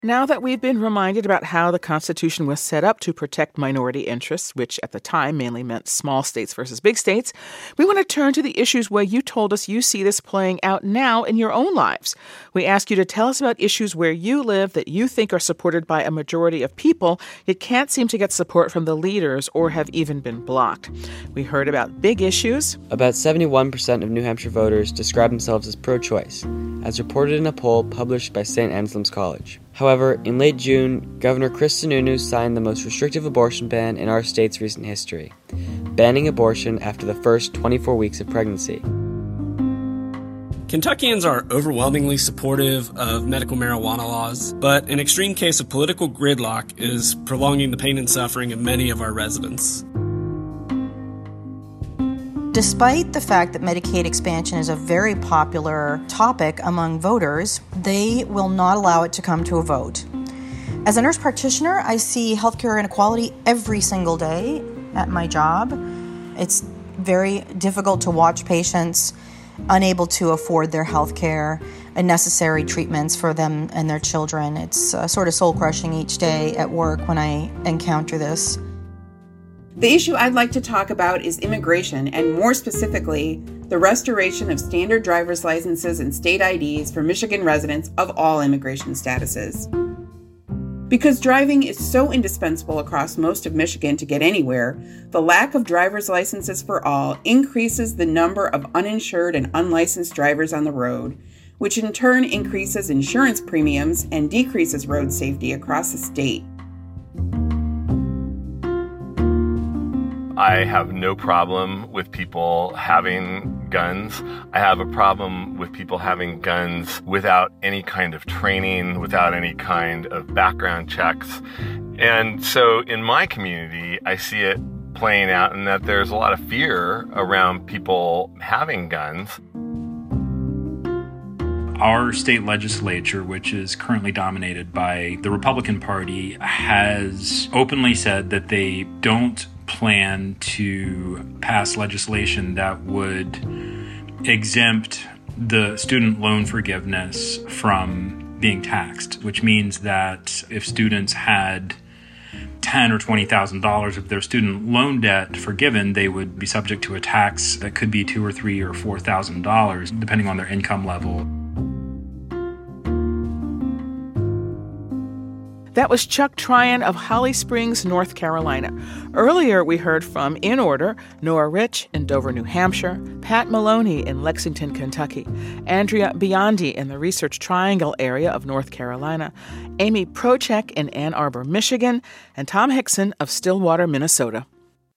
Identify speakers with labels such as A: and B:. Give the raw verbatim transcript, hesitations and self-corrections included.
A: Now that we've been reminded about how the Constitution was set up to protect minority interests, which at the time mainly meant small states versus big states, we want to turn to the issues where you told us you see this playing out now in your own lives. We ask you to tell us about issues where you live that you think are supported by a majority of people, yet can't seem to get support from the leaders or have even been blocked. We heard about big issues.
B: About seventy-one percent of New Hampshire voters describe themselves as pro-choice, as reported in a poll published by Saint Anselm's College. However, in late June, Governor Chris Sununu signed the most restrictive abortion ban in our state's recent history, banning abortion after the first twenty-four weeks of pregnancy.
C: Kentuckians are overwhelmingly supportive of medical marijuana laws, but an extreme case of political gridlock is prolonging the pain and suffering of many of our residents.
D: Despite the fact that Medicaid expansion is a very popular topic among voters, they will not allow it to come to a vote. As a nurse practitioner, I see healthcare inequality every single day at my job. It's very difficult to watch patients unable to afford their healthcare and necessary treatments for them and their children. It's uh, sort of soul-crushing each day at work when I encounter this.
E: The issue I'd like to talk about is immigration, and more specifically, the restoration of standard driver's licenses and state I Ds for Michigan residents of all immigration statuses. Because driving is so indispensable across most of Michigan to get anywhere, the lack of driver's licenses for all increases the number of uninsured and unlicensed drivers on the road, which in turn increases insurance premiums and decreases road safety across the state.
F: I have no problem with people having guns. I have a problem with people having guns without any kind of training, without any kind of background checks. And so in my community, I see it playing out in that there's a lot of fear around people having guns.
G: Our state legislature, which is currently dominated by the Republican Party, has openly said that they don't plan to pass legislation that would exempt the student loan forgiveness from being taxed, which means that if students had ten thousand dollars or twenty thousand dollars of their student loan debt forgiven, they would be subject to a tax that could be two or three or four thousand dollars, depending on their income level.
A: That was Chuck Tryon of Holly Springs, North Carolina. Earlier, we heard from, in order, Nora Rich in Dover, New Hampshire, Pat Maloney in Lexington, Kentucky, Andrea Biondi in the Research Triangle area of North Carolina, Amy Prochek in Ann Arbor, Michigan, and Tom Hickson of Stillwater, Minnesota.